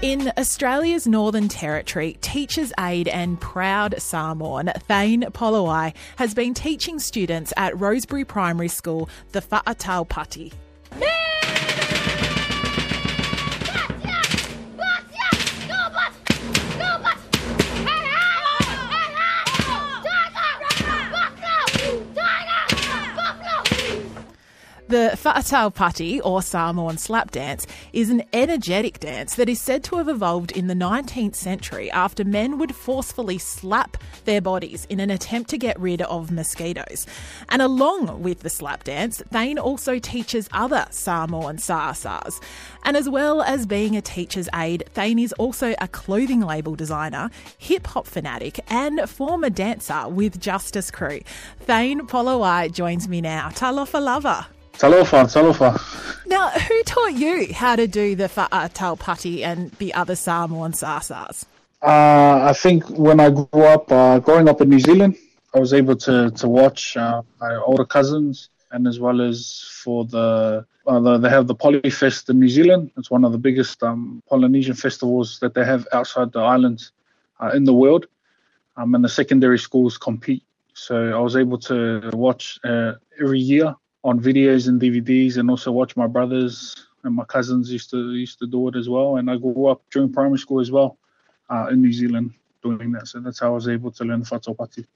In Australia's Northern Territory, teacher's aide and proud Samoan Thane Polowai has been teaching students at Rosebery Primary School the Whaatau Pati. The Whaatau Pati, or Samoan slap dance, is an energetic dance that is said to have evolved in the 19th century after men would forcefully slap their bodies in an attempt to get rid of mosquitoes. And along with the slap dance, Thane also teaches other Samoan sa'asas. And as well as being a teacher's aide, Thane is also a clothing label designer, hip-hop fanatic and former dancer with Justice Crew. Thane Polowai joins me now. Talofa lava. Talofa. Now, who taught you how to do the Whaatau Pati and the other Samoan sa'asas? I think when I grew up, growing up in New Zealand, I was able to watch my older cousins, and as well as for they have the Polyfest in New Zealand. It's one of the biggest Polynesian festivals that they have outside the islands in the world, and the secondary schools compete. So I was able to watch every year on videos and DVDs, and also watch my brothers and my cousins used to do it as well. And I grew up during primary school as well in New Zealand doing that. So that's how I was able to learn Whaatau Pati.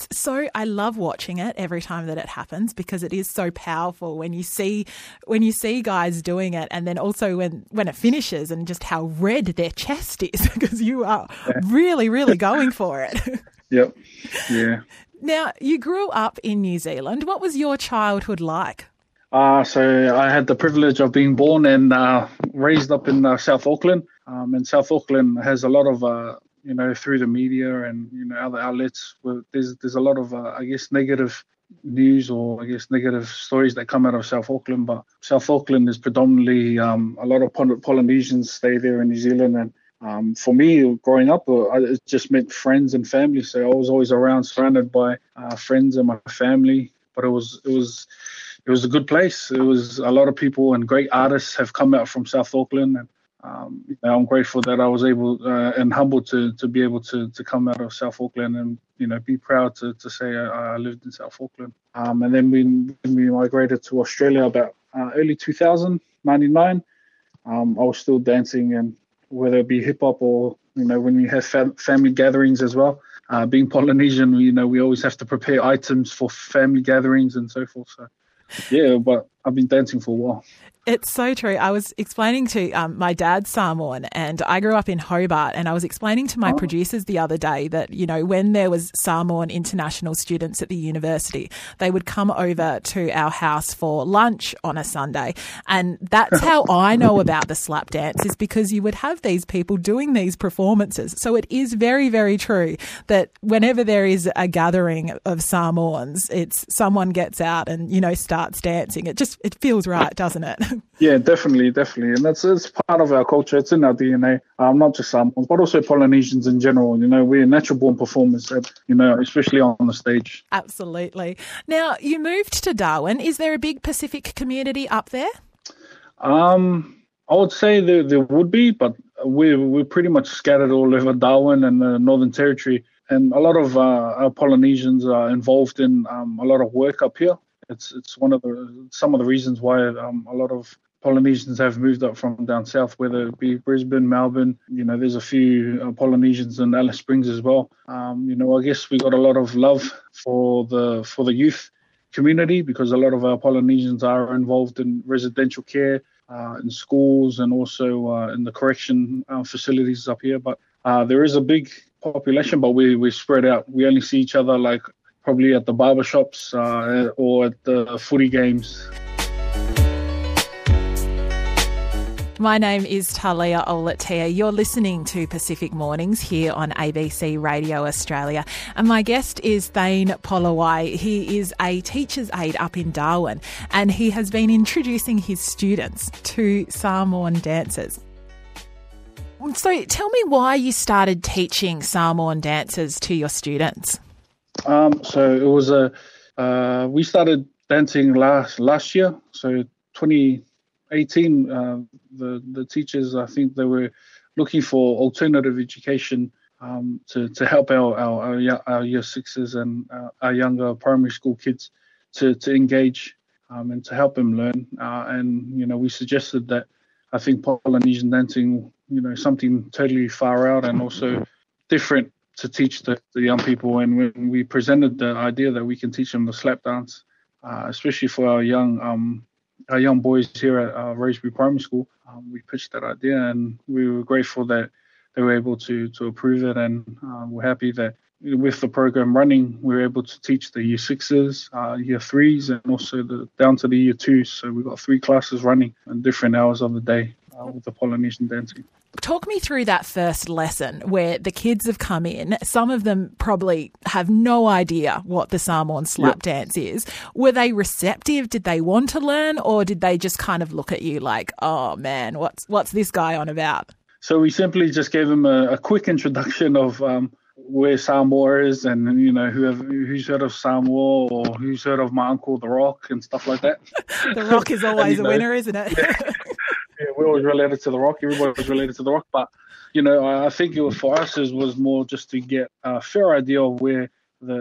I love watching it every time that it happens because it is so powerful when you see guys doing it, and then also when it finishes and just how red their chest is because you are really, really going for it. Yep. Yeah. Now, you grew up in New Zealand. What was your childhood like? So I had the privilege of being born and raised up in South Auckland. And South Auckland has a lot of, through the media and, other outlets, there's a lot of, negative news or, negative stories that come out of South Auckland. But South Auckland is predominantly a lot of Polynesians stay there in New Zealand. And for me, growing up, it just meant friends and family. So I was always around, surrounded by friends and my family. But it was a good place. It was a lot of people and great artists have come out from South Auckland. And I'm grateful that I was able and humbled to be able to come out of South Auckland and be proud to say I lived in South Auckland. And then when we migrated to Australia about early 2099, I was still dancing, and whether it be hip hop or, when we have family gatherings as well. Being Polynesian, we always have to prepare items for family gatherings and so forth. So, yeah, but I've been dancing for a while. It's so true. I was explaining to my dad's Samoan, and I grew up in Hobart, and I was explaining to my producers the other day that, when there was Samoan international students at the university, they would come over to our house for lunch on a Sunday. And that's how I know about the slap dance, is because you would have these people doing these performances. So it is very, very true that whenever there is a gathering of Samoans, it's someone gets out and, starts dancing. It feels right, doesn't it? Yeah, definitely. And it's part of our culture. It's in our DNA, not just Samoans, but also Polynesians in general. We're natural-born performers, especially on the stage. Absolutely. Now, you moved to Darwin. Is there a big Pacific community up there? I would say there would be, but we're pretty much scattered all over Darwin and the Northern Territory. And a lot of our Polynesians are involved in a lot of work up here. It's some of the reasons why a lot of Polynesians have moved up from down south, whether it be Brisbane, Melbourne. There's a few Polynesians in Alice Springs as well. I guess we got a lot of love for the youth community because a lot of our Polynesians are involved in residential care, in schools, and also in the correction facilities up here. But there is a big population, but we're spread out. We only see each other probably at the barbershops or at the footy games. My name is Talia Olatia. You're listening to Pacific Mornings here on ABC Radio Australia. And my guest is Thane Polowai. He is a teacher's aide up in Darwin, and he has been introducing his students to Samoan dances. So tell me why you started teaching Samoan dances to your students. So it was we started dancing last year, so 2018. The teachers, I think they were looking for alternative education to help our year sixes and our younger primary school kids to engage and to help them learn. And we suggested that I think Polynesian dancing, something totally far out and also different to teach the young people. And when we presented the idea that we can teach them the slap dance, especially for our young boys here at Rosebery Primary School, we pitched that idea, and we were grateful that they were able to approve it, and we're happy that with the program running, we were able to teach the year sixes, year threes, and also down to the year twos. So we've got 3 classes running in different hours of the day with the Polynesian dancing. Talk me through that first lesson where the kids have come in. Some of them probably have no idea what the Samoan slap dance is. Were they receptive? Did they want to learn, or did they just kind of look at you like, oh man, what's this guy on about? So we simply just gave them a quick introduction of where Samoa is, and who's heard of Samoa or who's heard of my uncle The Rock and stuff like that. The Rock is always a winner, isn't it? Yeah, we're always related to The Rock. Everybody was related to The Rock, but I think for us it was more just to get a fair idea of where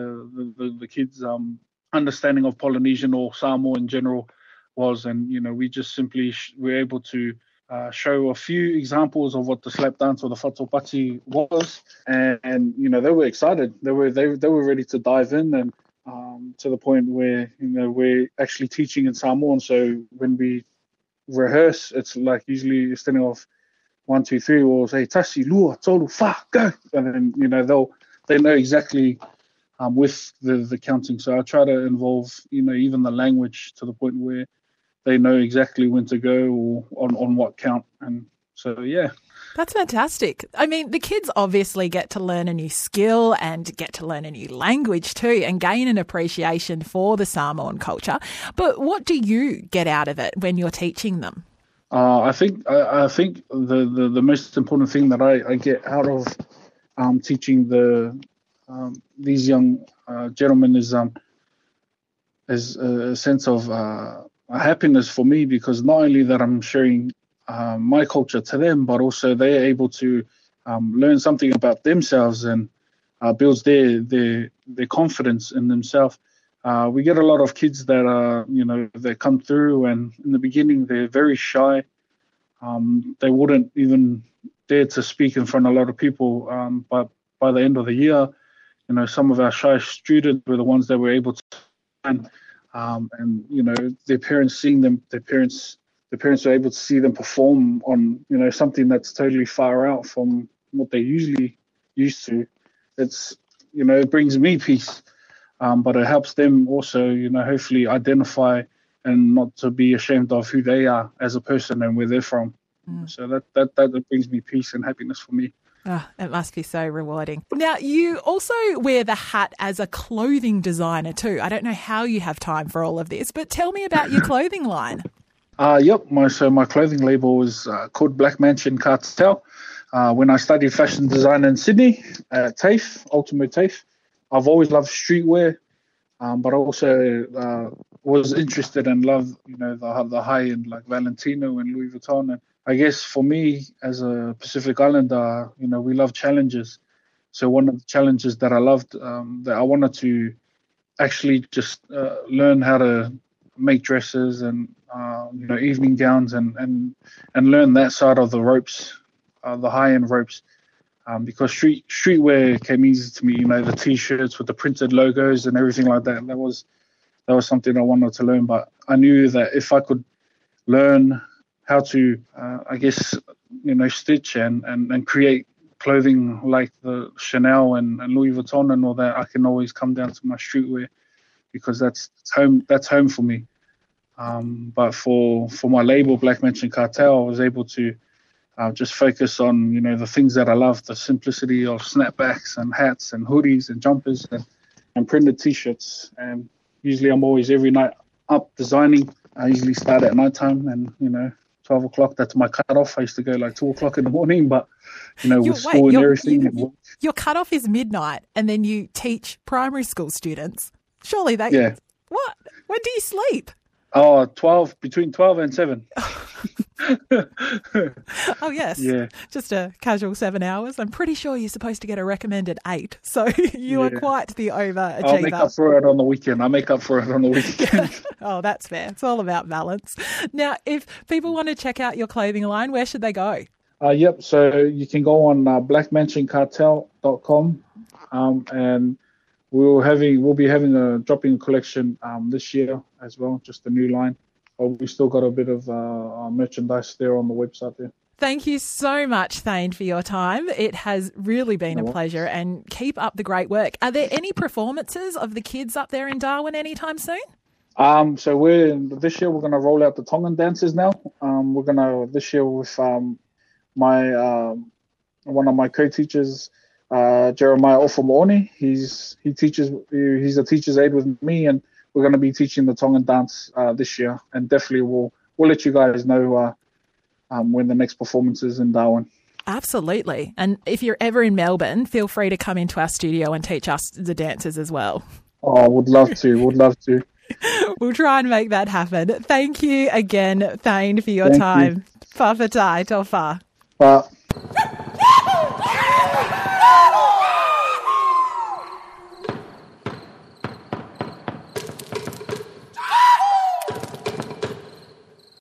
the kids' understanding of Polynesian or Samoa in general was, and we just simply were able to show a few examples of what the slap dance or the whatopati was, and they were excited. They were ready to dive in, and to the point where we're actually teaching in Samoan. So when we rehearse, it's like usually standing off 1, 2, 3, or say tasi lua tolu fa go, and then they know exactly with the counting. So I try to involve even the language to the point where they know exactly when to go or on what count. And so, yeah. That's fantastic. I mean, the kids obviously get to learn a new skill and get to learn a new language too, and gain an appreciation for the Samoan culture. But what do you get out of it when you're teaching them? I think the most important thing that I get out of teaching these young gentlemen is a sense of happiness for me, because not only that I'm sharing my culture to them, but also they're able to learn something about themselves and builds their confidence in themselves. We get a lot of kids that they come through, and in the beginning they're very shy. They wouldn't even dare to speak in front of a lot of people. But by the end of the year, some of our shy students were the ones that were able to learn. And their parents seeing them, their parents are able to see them perform on something that's totally far out from what they usually used to. It's it brings me peace, but it helps them also hopefully identify and not to be ashamed of who they are as a person and where they're from. So that brings me peace and happiness for me. Oh, it must be so rewarding. Now, you also wear the hat as a clothing designer too. I don't know how you have time for all of this, but tell me about your clothing line. Yep. My clothing label was called Black Mansion Cartel. When I studied fashion design in Sydney at TAFE, Ultimate TAFE, I've always loved streetwear, but I also was interested and loved the high end like Valentino and Louis Vuitton. And I guess for me as a Pacific Islander, we love challenges. So one of the challenges that I loved, that I wanted to actually just learn how to make dresses and evening gowns and learn that side of the ropes, the high end ropes, because streetwear came easy to me. The t-shirts with the printed logos and everything like that. That was something I wanted to learn. But I knew that if I could learn how to, stitch and create clothing like the Chanel and Louis Vuitton and all that, I can always come down to my streetwear, because that's home for me. But for my label, Black Mansion Cartel, I was able to just focus on, the things that I love, the simplicity of snapbacks and hats and hoodies and jumpers and printed T-shirts. And usually I'm always every night up designing. I usually start at nighttime, and, 12 o'clock, that's my cutoff. I used to go like 2 o'clock in the morning, but, with school and everything. Your cutoff is midnight, and then you teach primary school students. Surely that... Yeah. What? When do you sleep? Oh, between 12 and 7. Oh, yes. Yeah. Just a casual 7 hours. I'm pretty sure you're supposed to get a recommended 8. So you are quite the overachiever. I'll make up for it on the weekend. Oh, that's fair. It's all about balance. Now, if people want to check out your clothing line, where should they go? Yep. So you can go on blackmansioncartel.com, and we'll be having a dropping collection this year as well, just a new line. But we still got a bit of merchandise there on the website there. Thank you so much, Thane, for your time. It has really been a pleasure, and keep up the great work. Are there any performances of the kids up there in Darwin anytime soon? So this year we're going to roll out the Tongan dances now. We're going to this year with my one of my co-teachers, Jeremiah Ofamooni. He's a teacher's aide with me, and we're going to be teaching the Tongan dance this year. And definitely we'll let you guys know when the next performance is in Darwin. Absolutely. And if you're ever in Melbourne, feel free to come into our studio and teach us the dances as well. Oh, would love to. We'll try and make that happen. Thank you again, Thane, for your time. You. Whawhatai, tofa. Bye.